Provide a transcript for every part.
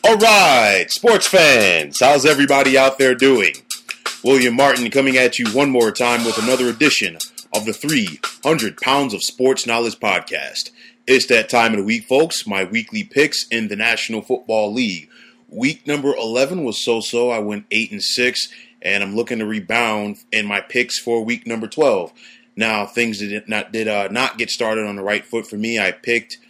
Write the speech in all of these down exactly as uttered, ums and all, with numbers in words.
All right, sports fans, how's everybody out there doing? William Martin coming at you one more time with another edition of the three hundred pounds of Sports Knowledge podcast. It's that time of the week, folks, my weekly picks in the National Football League. Week number eleven was so-so. I went eight and six, and I'm looking to rebound in my picks for week number twelve. Now, things did not did uh, not get started on the right foot for me. I picked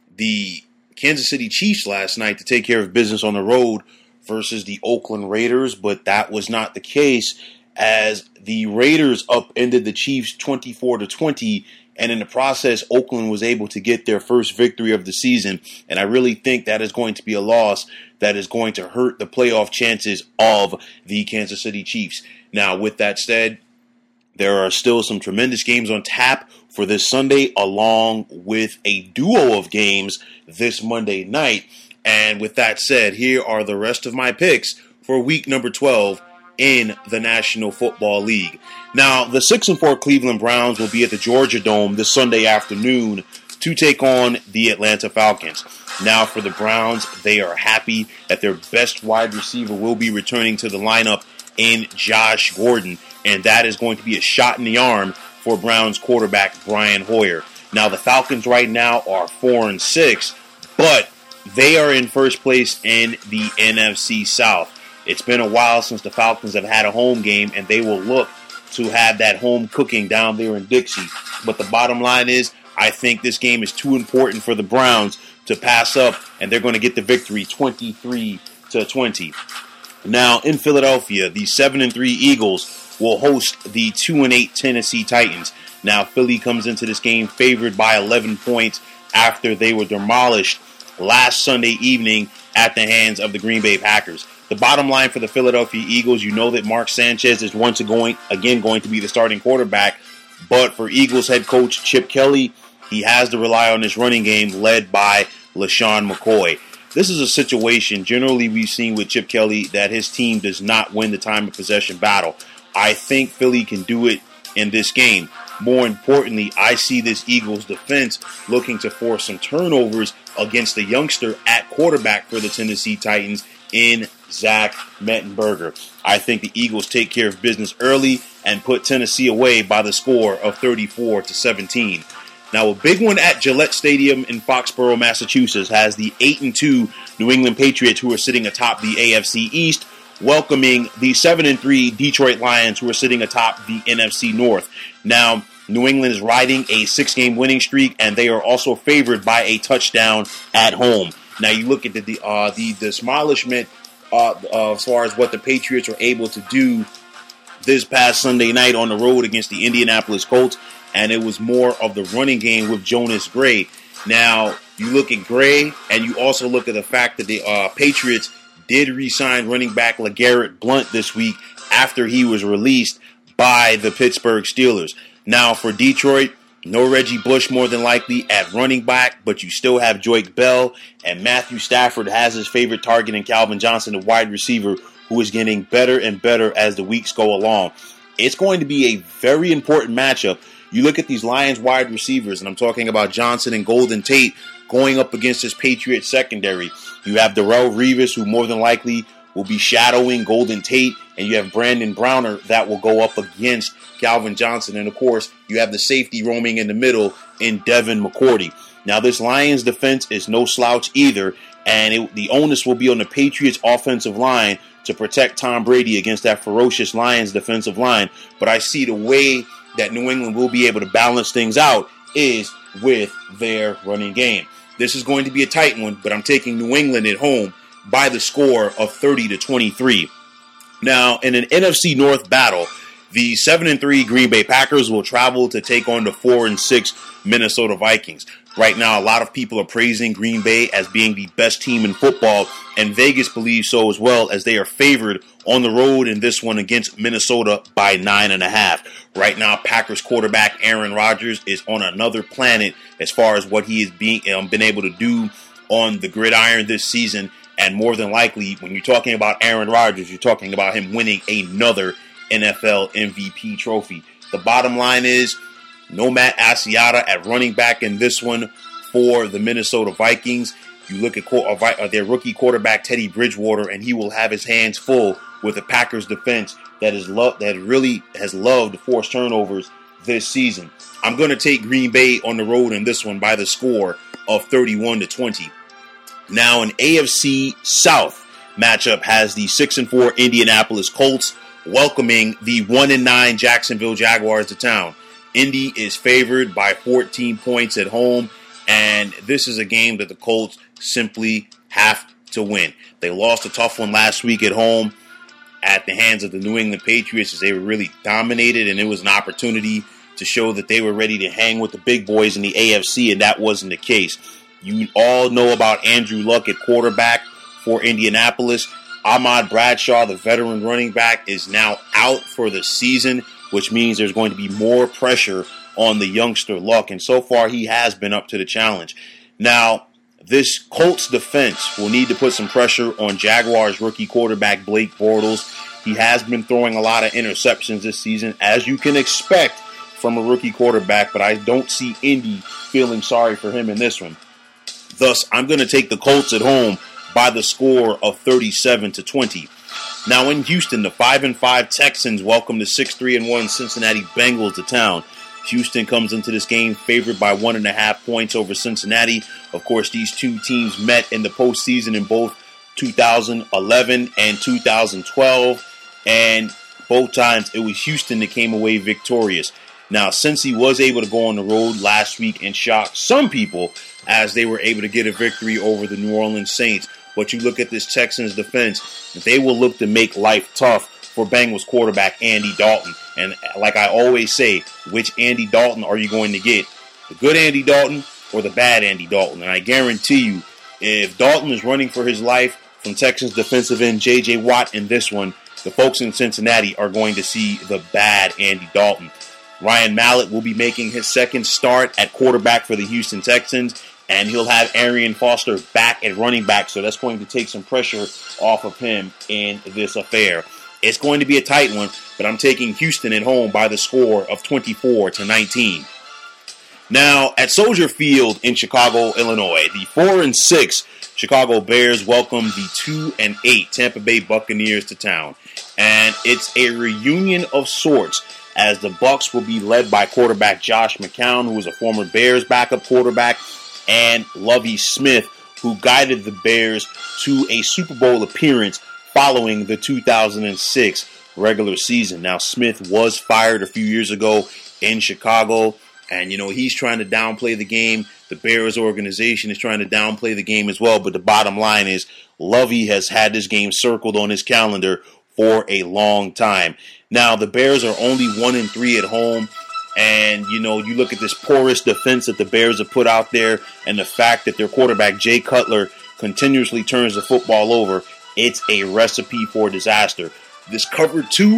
the Kansas City Chiefs last night to take care of business on the road versus the Oakland Raiders, but that was not the case as the Raiders upended the Chiefs twenty-four to twenty, and in the process, Oakland was able to get their first victory of the season, and I really think that is going to be a loss that is going to hurt the playoff chances of the Kansas City Chiefs. Now, with that said, there are still some tremendous games on tap for this Sunday, along with a duo of games this Monday night. And with that said, here are the rest of my picks for week number twelve in the National Football League. Now, the six and four Cleveland Browns will be at the Georgia Dome this Sunday afternoon to take on the Atlanta Falcons. Now, for the Browns, they are happy that their best wide receiver will be returning to the lineup in Josh Gordon, and that is going to be a shot in the arm for Browns quarterback Brian Hoyer. Now, the Falcons right now are four and six, but they are in first place in the N F C South. It's been a while since the Falcons have had a home game, and they will look to have that home cooking down there in Dixie. But the bottom line is, I think this game is too important for the Browns to pass up, and they're going to get the victory twenty-three to twenty. Now, in Philadelphia, the seven and three Eagles will host the two and eight Tennessee Titans. Now, Philly comes into this game favored by eleven points after they were demolished last Sunday evening at the hands of the Green Bay Packers. The bottom line for the Philadelphia Eagles, you know that Mark Sanchez is once again going to be the starting quarterback, but for Eagles head coach Chip Kelly, he has to rely on his running game led by LaShawn McCoy. This is a situation generally we've seen with Chip Kelly that his team does not win the time of possession battle. I think Philly can do it in this game. More importantly, I see this Eagles defense looking to force some turnovers against the youngster at quarterback for the Tennessee Titans in Zach Mettenberger. I think the Eagles take care of business early and put Tennessee away by the score of thirty-four to seventeen. Now, a big one at Gillette Stadium in Foxborough, Massachusetts, has the eight and two New England Patriots, who are sitting atop the A F C East, welcoming the seven and three Detroit Lions, who are sitting atop the N F C North. Now, New England is riding a six-game winning streak, and they are also favored by a touchdown at home. Now, you look at the the, uh, the demolishment uh, uh, as far as what the Patriots were able to do this past Sunday night on the road against the Indianapolis Colts, and it was more of the running game with Jonas Gray. Now, you look at Gray, and you also look at the fact that the uh, Patriots did re-sign running back LeGarrette Blount this week after he was released by the Pittsburgh Steelers. Now, for Detroit, no Reggie Bush more than likely at running back, but you still have Joique Bell, and Matthew Stafford has his favorite target in Calvin Johnson, the wide receiver, who is getting better and better as the weeks go along. It's going to be a very important matchup. You look at these Lions wide receivers, and I'm talking about Johnson and Golden Tate going up against this Patriots secondary. You have Darrelle Revis, who more than likely will be shadowing Golden Tate, and you have Brandon Browner that will go up against Calvin Johnson. And, of course, you have the safety roaming in the middle in Devin McCourty. Now, this Lions defense is no slouch either, and it, the onus will be on the Patriots offensive line to protect Tom Brady against that ferocious Lions defensive line. But I see the way that New England will be able to balance things out is with their running game. This is going to be a tight one, but I'm taking New England at home by the score of thirty to twenty-three. Now, in an N F C North battle, the seven and three Green Bay Packers will travel to take on the four and six Minnesota Vikings. Right now, a lot of people are praising Green Bay as being the best team in football, and Vegas believes so as well, as they are favored on the road in this one against Minnesota by nine and a half. Right now, Packers quarterback Aaron Rodgers is on another planet as far as what he has being um, been able to do on the gridiron this season. And more than likely, when you're talking about Aaron Rodgers, you're talking about him winning another N F L M V P trophy. The bottom line is, no Matt Asiata at running back in this one for the Minnesota Vikings. You look at their rookie quarterback, Teddy Bridgewater, and he will have his hands full with the Packers defense that is lo- that really has loved to force turnovers this season. I'm going to take Green Bay on the road in this one by the score of thirty-one to twenty. Now, an A F C South matchup has the six and four Indianapolis Colts welcoming the one and nine Jacksonville Jaguars to town. Indy is favored by fourteen points at home, and this is a game that the Colts simply have to win. They lost a tough one last week at home at the hands of the New England Patriots as they were really dominated, and it was an opportunity to show that they were ready to hang with the big boys in the A F C, and that wasn't the case. You all know about Andrew Luck at quarterback for Indianapolis. Ahmad Bradshaw, the veteran running back, is now out for the season, which means there's going to be more pressure on the youngster Luck, and so far he has been up to the challenge. Now, this Colts defense will need to put some pressure on Jaguars rookie quarterback Blake Bortles. He has been throwing a lot of interceptions this season, as you can expect from a rookie quarterback, but I don't see Indy feeling sorry for him in this one. Thus, I'm going to take the Colts at home by the score of thirty-seven to twenty. Now in Houston, the five and five Texans welcome the six three and one Cincinnati Bengals to town. Houston comes into this game favored by one and a half points over Cincinnati. Of course, these two teams met in the postseason in both two thousand eleven and two thousand twelve, and both times it was Houston that came away victorious. Now, Cincy was able to go on the road last week and shock some people as they were able to get a victory over the New Orleans Saints. But you look at this Texans defense, they will look to make life tough for Bengals quarterback Andy Dalton. And like I always say, which Andy Dalton are you going to get? The good Andy Dalton or the bad Andy Dalton? And I guarantee you, if Dalton is running for his life from Texans defensive end J J Watt in this one, the folks in Cincinnati are going to see the bad Andy Dalton. Ryan Mallett will be making his second start at quarterback for the Houston Texans, and he'll have Arian Foster back at running back, so that's going to take some pressure off of him in this affair. It's going to be a tight one, but I'm taking Houston at home by the score of twenty-four to nineteen. Now, at Soldier Field in Chicago, Illinois, the four and six Chicago Bears welcome the two and eight Tampa Bay Buccaneers to town, and it's a reunion of sorts, as the Bucs will be led by quarterback Josh McCown, who is a former Bears backup quarterback, and Lovie Smith, who guided the Bears to a Super Bowl appearance following the two thousand six regular season. Now, Smith was fired a few years ago in Chicago, and, you know, he's trying to downplay the game. The Bears organization is trying to downplay the game as well, but the bottom line is Lovie has had this game circled on his calendar for a long time. Now, the Bears are only one and three at home, and, you know, you look at this porous defense that the Bears have put out there, and the fact that their quarterback, Jay Cutler, continuously turns the football over, it's a recipe for disaster. This cover two,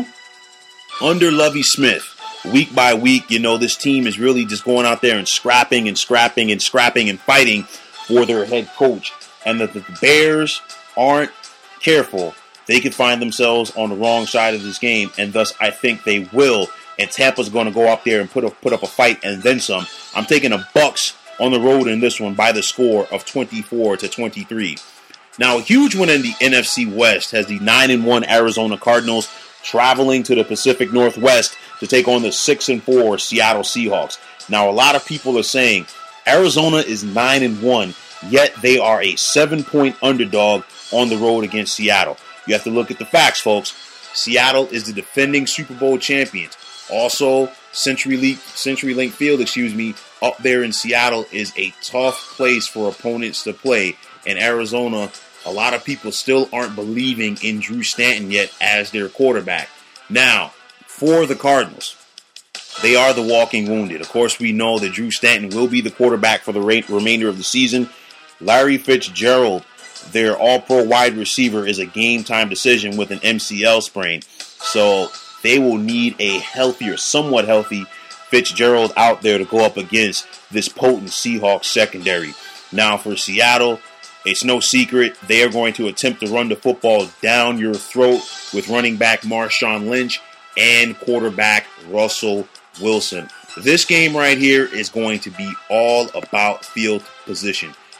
under Lovie Smith, week by week, you know, this team is really just going out there and scrapping and scrapping and scrapping and fighting for their head coach. And that the Bears aren't careful, they could find themselves on the wrong side of this game, and thus I think they will. And Tampa's going to go out there and put up, put up a fight and then some. I'm taking the Bucs on the road in this one by the score of twenty-four to twenty-three. Now, a huge one in the N F C West has the nine and one Arizona Cardinals traveling to the Pacific Northwest to take on the six and four Seattle Seahawks. Now, a lot of people are saying Arizona is nine and one, yet they are a seven-point underdog on the road against Seattle. You have to look at the facts, folks. Seattle is the defending Super Bowl champions. Also, CenturyLink, CenturyLink Field, excuse me, up there in Seattle is a tough place for opponents to play. In Arizona, a lot of people still aren't believing in Drew Stanton yet as their quarterback. Now, for the Cardinals, they are the walking wounded. Of course, we know that Drew Stanton will be the quarterback for the remainder of the season. Larry Fitzgerald, their all-pro wide receiver, is a game-time decision with an M C L sprain. So they will need a healthier, somewhat healthy Fitzgerald out there to go up against this potent Seahawks secondary. Now for Seattle, it's no secret they are going to attempt to run the football down your throat with running back Marshawn Lynch and quarterback Russell Wilson. This game right here is going to be all about field position.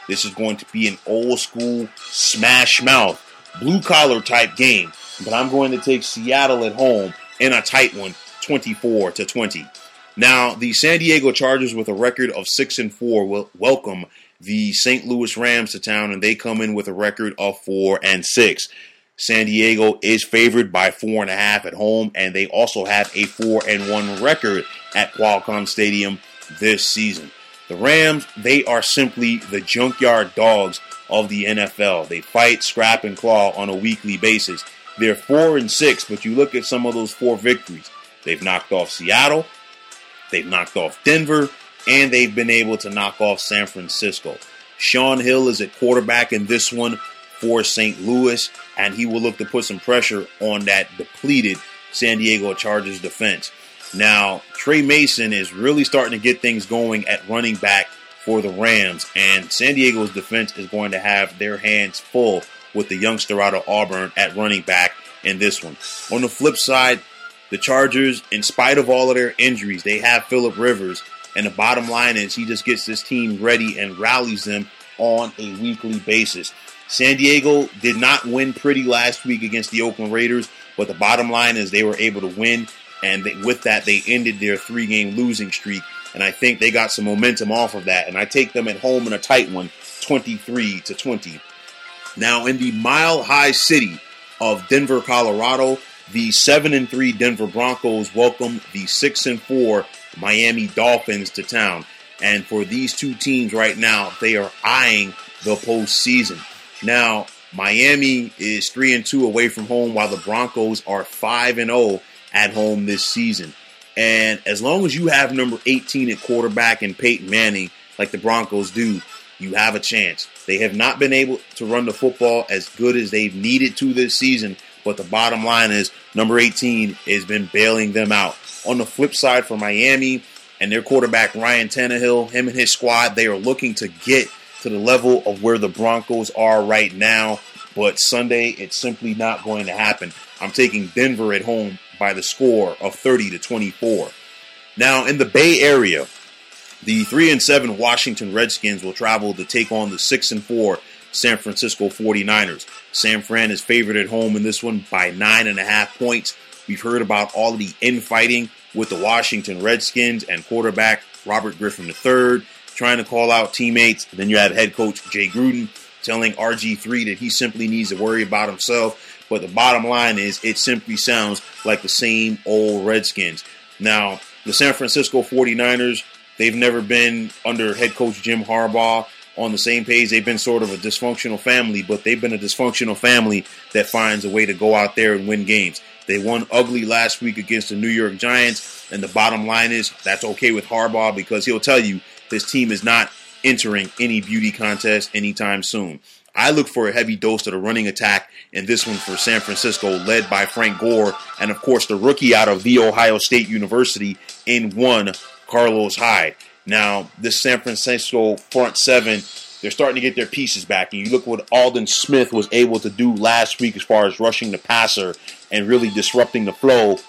This is going to be an old school smash mouth, blue collar type game. But I'm going to take Seattle at home in a tight one, twenty-four to twenty. Now, the San Diego Chargers, with a record of six and four, will welcome the Saint Louis Rams to town, and they come in with a record of four and six. San Diego is favored by four and a half at home, and they also have a four and one record at Qualcomm Stadium this season. The Rams, they are simply the junkyard dogs of the N F L. They fight, scrap, and claw on a weekly basis. They're four and six, but you look at some of those four victories. They've knocked off Seattle, they've knocked off Denver, and they've been able to knock off San Francisco. Sean Hill is at quarterback in this one for Saint Louis, and he will look to put some pressure on that depleted San Diego Chargers defense. Now, Trey Mason is really starting to get things going at running back for the Rams, and San Diego's defense is going to have their hands full with the youngster out of Auburn at running back in this one. On the flip side, the Chargers, in spite of all of their injuries, they have Phillip Rivers, and the bottom line is he just gets this team ready and rallies them on a weekly basis. San Diego did not win pretty last week against the Oakland Raiders, but the bottom line is they were able to win, and they, with that, they ended their three-game losing streak, and I think they got some momentum off of that, and I take them at home in a tight one, twenty-three to twenty. Now, in the mile-high city of Denver, Colorado, the seven and three Denver Broncos welcome the six and four Miami Dolphins to town. And for these two teams right now, they are eyeing the postseason. Now, Miami is three and two away from home, while the Broncos are five and oh at home this season. And as long as you have number eighteen at quarterback and Peyton Manning, like the Broncos do, you have a chance. They have not been able to run the football as good as they've needed to this season, but the bottom line is number eighteen has been bailing them out. On the flip side for Miami and their quarterback Ryan Tannehill, him and his squad, they are looking to get to the level of where the Broncos are right now, but Sunday it's simply not going to happen. I'm taking Denver at home by the score of thirty to twenty-four. Now, in the Bay Area, the three and seven Washington Redskins will travel to take on the six and four San Francisco forty-niners. San Fran is favored at home in this one by nine and a half points. We've heard about all of the infighting with the Washington Redskins and quarterback Robert Griffin the third trying to call out teammates. Then you have head coach Jay Gruden telling R G three that he simply needs to worry about himself. But the bottom line is it simply sounds like the same old Redskins. Now, the San Francisco forty-niners, they've never been under head coach Jim Harbaugh on the same page. They've been sort of a dysfunctional family, but they've been a dysfunctional family that finds a way to go out there and win games. They won ugly last week against the New York Giants, and the bottom line is that's okay with Harbaugh because he'll tell you his team is not entering any beauty contest anytime soon. I look for a heavy dose of the running attack in this one for San Francisco, led by Frank Gore, and of course the rookie out of The Ohio State University in one, Carlos Hyde. Now, this San Francisco front seven, they're starting to get their pieces back. And you look what Aldon Smith was able to do last week as far as rushing the passer and really disrupting the flow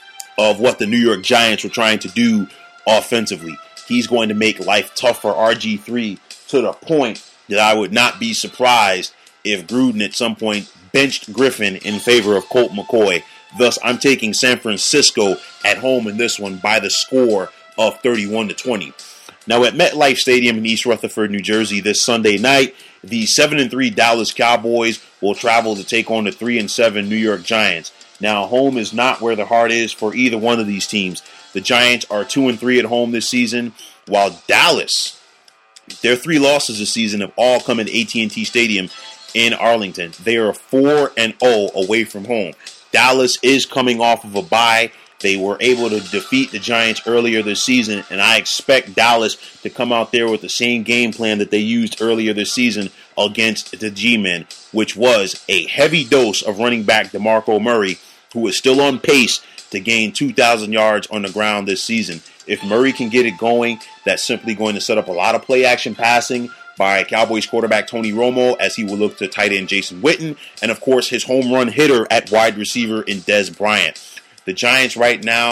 of what the New York Giants were trying to do offensively. He's going to make life tough for R G three to the point that I would not be surprised if Gruden at some point benched Griffin in favor of Colt McCoy. Thus, I'm taking San Francisco at home in this one by the score of thirty-one to twenty. Now, at MetLife Stadium in East Rutherford, New Jersey, this Sunday night, the seven and three Dallas Cowboys will travel to take on the three and seven New York Giants. Now, home is not where the heart is for either one of these teams. The Giants are two and three at home this season, while Dallas, their three losses this season have all come at A T and T Stadium in Arlington. They are four and oh away from home. Dallas is coming off of a bye. They were able to defeat the Giants earlier this season, and I expect Dallas to come out there with the same game plan that they used earlier this season against the G-Men, which was a heavy dose of running back DeMarco Murray, who is still on pace to gain two thousand yards on the ground this season. If Murray can get it going, that's simply going to set up a lot of play-action passing by Cowboys quarterback Tony Romo, as he will look to tight end Jason Witten, and of course his home run hitter at wide receiver in Dez Bryant. The Giants right now,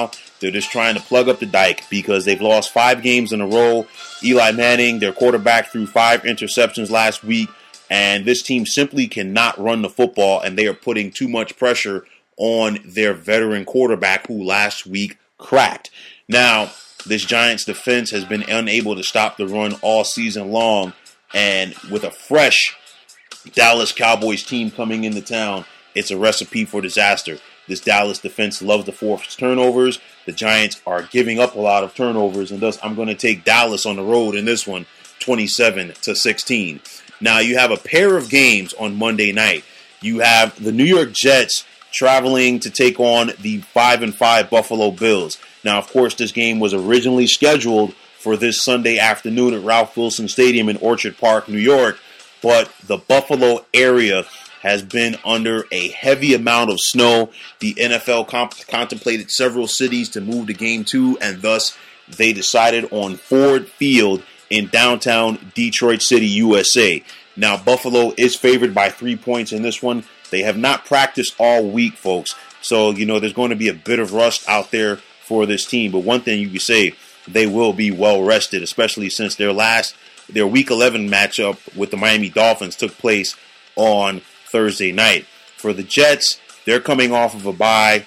They're just trying to plug up the dike because they've lost five games in a row. Eli Manning, their quarterback, threw five interceptions last week, and this team simply cannot run the football, and they are putting too much pressure on their veteran quarterback who last week cracked. Now, this Giants defense has been unable to stop the run all season long, and with a fresh Dallas Cowboys team coming into town, it's a recipe for disaster. This Dallas defense loves to force turnovers. The Giants are giving up a lot of turnovers, and thus I'm going to take Dallas on the road in this one, twenty-seven to sixteen. Now, you have a pair of games on Monday night. You have the New York Jets traveling to take on the five and five Buffalo Bills. Now, of course, this game was originally scheduled for this Sunday afternoon at Ralph Wilson Stadium in Orchard Park, New York, but the Buffalo area has been under a heavy amount of snow. The N F L comp- contemplated several cities to move the game to, and thus they decided on Ford Field in downtown Detroit City, U S A. Now, Buffalo is favored by three points in this one. They have not practiced all week, folks. So, you know, there's going to be a bit of rust out there for this team. But one thing you can say, they will be well rested, especially since their last, their Week eleven matchup with the Miami Dolphins took place on Thursday night. For the Jets, they're coming off of a bye,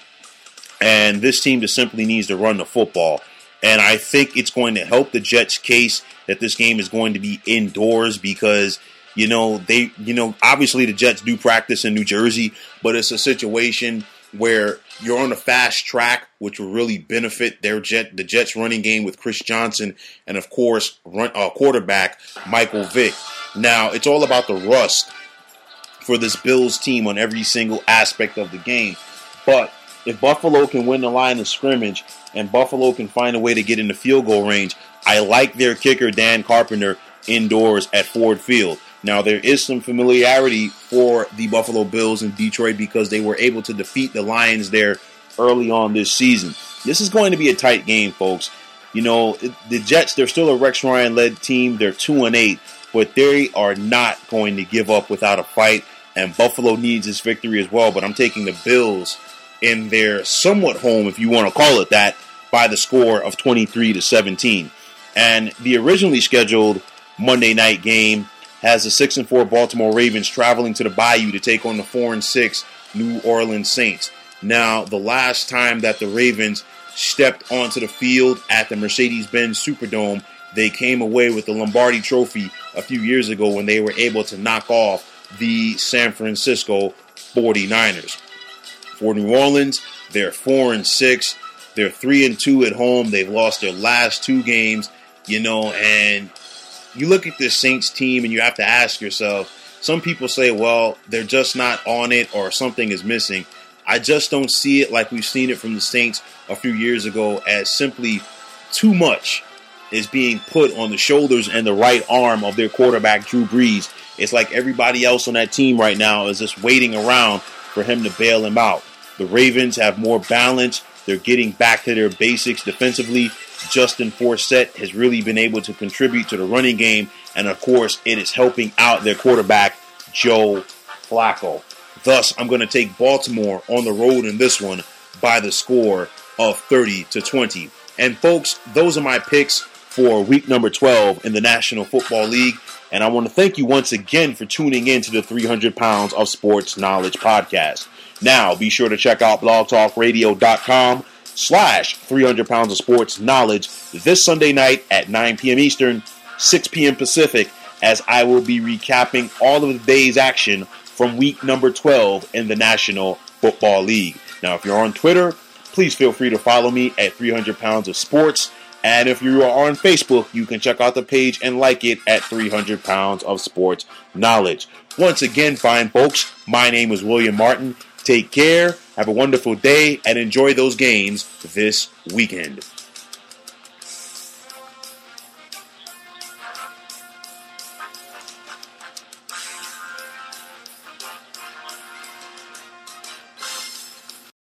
and this team just simply needs to run the football. And I think it's going to help the Jets' case that this game is going to be indoors because, you know, they, you know, obviously the Jets do practice in New Jersey, but it's a situation where you're on a fast track, which will really benefit their Jet, the Jets' running game with Chris Johnson and, of course, run, uh, quarterback Michael Vick. Now, it's all about the rust for this Bills team on every single aspect of the game. But if Buffalo can win the line of scrimmage and Buffalo can find a way to get in the field goal range, I like their kicker, Dan Carpenter, indoors at Ford Field. Now, there is some familiarity for the Buffalo Bills in Detroit because they were able to defeat the Lions there early on this season. This is going to be a tight game, folks. You know, the Jets, they're still a Rex Ryan-led team. They're two and eight, but they are not going to give up without a fight, and Buffalo needs this victory as well. But I'm taking the Bills in their somewhat home, if you want to call it that, by the score of twenty-three to seventeen. And the originally scheduled Monday night game has the six and four Baltimore Ravens traveling to the Bayou to take on the four and six New Orleans Saints. Now, the last time that the Ravens stepped onto the field at the Mercedes-Benz Superdome, they came away with the Lombardi Trophy a few years ago when they were able to knock off the San Francisco forty-niners. For New Orleans, they're four and six. They're three and two at home. They've lost their last two games, you know, and you look at this Saints team and you have to ask yourself, some people say, well, they're just not on it or something is missing. I just don't see it like we've seen it from the Saints a few years ago as simply too much is being put on the shoulders and the right arm of their quarterback, Drew Brees. It's like everybody else on that team right now is just waiting around for him to bail him out. The Ravens have more balance. They're getting back to their basics defensively. Justin Forsett has really been able to contribute to the running game. And, of course, it is helping out their quarterback, Joe Flacco. Thus, I'm going to take Baltimore on the road in this one by the score of thirty to twenty. And, folks, those are my picks for week number twelve in the National Football League. And I want to thank you once again for tuning in to the three hundred pounds of Sports Knowledge podcast. Now, be sure to check out blogtalkradio.com slash 300 pounds of sports knowledge this Sunday night at nine p.m. Eastern, six p.m. Pacific, as I will be recapping all of the day's action from week number twelve in the National Football League. Now, if you're on Twitter, please feel free to follow me at three hundred pounds of sports. And if you are on Facebook, you can check out the page and like it at three hundred pounds of sports knowledge. Once again, fine folks, my name is William Martin. Take care, have a wonderful day, and enjoy those games this weekend.